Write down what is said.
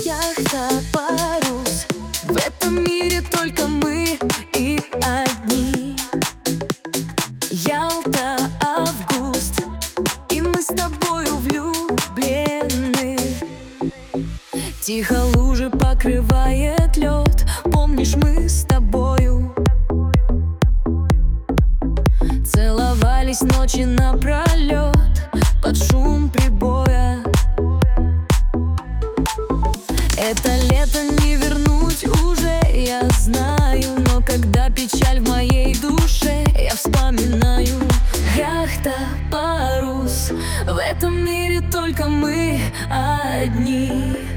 яхта, парус. В этом мире только мы и одни. Ялта, август, и мы с тобою влюблены. Тихо лужи покрывает лед. Помнишь, мы с тобою целовались ночи напролет под шум прибоя. Это лето не вернуть уже, я знаю. Но когда печаль в моей душе, я вспоминаю. Яхта, парус, в этом мире только мы одни.